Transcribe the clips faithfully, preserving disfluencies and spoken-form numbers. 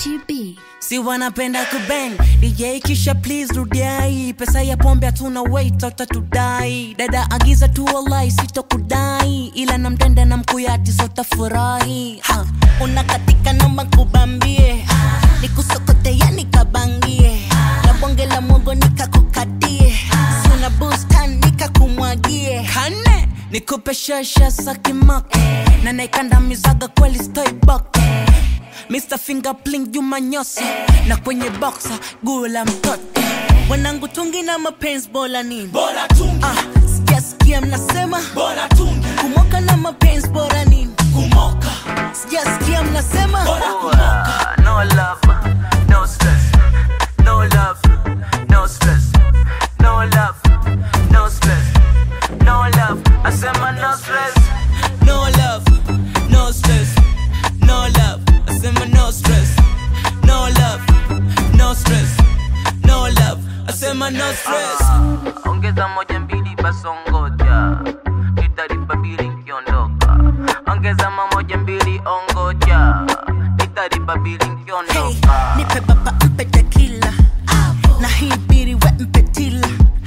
Gachi B. Si wanapenda kubang D J kisha please rudiai. Pesa ya pombe hatuna wait utatudai. Dada agiza tu wallahi sitokudai. Ila namtenda na mkuyati sotafurahi. Ha, unakatika noma kubambie. Nikusokote ya nikabangie. Na bonge la mwogo nikakukatie. Suna bustan nikakumwagie. Kane nikupe shasha sakimaki. Na naikanda mizaga kweli stoi baki. Mister Fingerpling Juma Nyosi. Na kwenye boxer gula mtoto. Wanangu tungi na mapenzi bola nini? Bola tungi. Ah, sikia sikia mnasema Bola tungi. kumoka na mapenzi bora nini? Kumoka. Sikia sikia mnasema Bola kumoka. No love, no stress. No love, no stress. No love, no stress. No love, I said my no stress. no love, no stress. No love, I say my no stress. No love, no stress. No love, I say my no stress. Ah, ongeza moja mbili basongoja. Nitalipa bili nkiondoka. Ongeza moja mbili ongoja. Nitalipa bili Hey, nkiondoka. nipe baba mpe tequila. Na hii biri we mpe tila.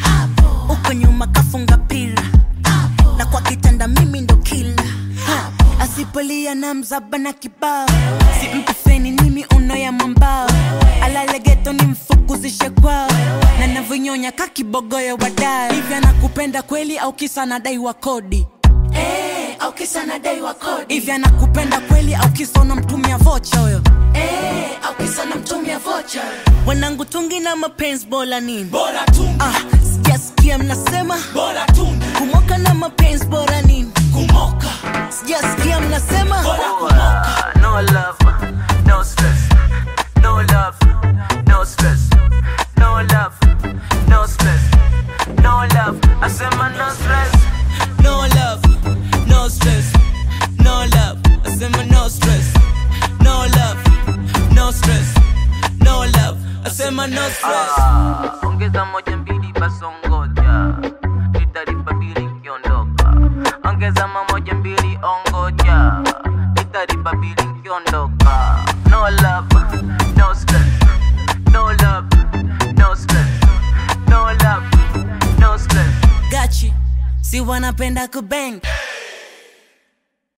Uko nyuma kafunga pila. Na kwa kitanda mimi ndo kila. Asipolia na mzaba na kibao. Si mpe feni nimi uno ya mambao. Alale geto ni mfukuzishe kwao. Na navinyonya kakibogoyo wadao. Hivi anakupenda kweli au kisa nadai wa kodi? Eh, au kisa nadai wa kodi. Hivi anakupenda kweli au kisa unamtumia vocha huyo? Eh, au kisa namtumia vocha. Wanangu tungi na mapenzi bola nini? Bola tungi. Ah, sikia sikia mnasema Bola tungi. kumoka na mapenzi bora nini? Kumoka. Sikia sikia mnasema Bola kumoka. No love, no stress. No love, no stress. No love, no stress. No love, I said my no stress. no love, no stress. No love, I say my no stress. No love, no stress. No love, I say my no stress. Ah, ongeza moja mbili basongoja. Nitalipa bili nkiondoka. Ongeza moja mbili ongoja. Nitalipa bili nkiondoka. No love, no stress. No love, no stress. No love, no stress. Gachi, si wanapenda kubang.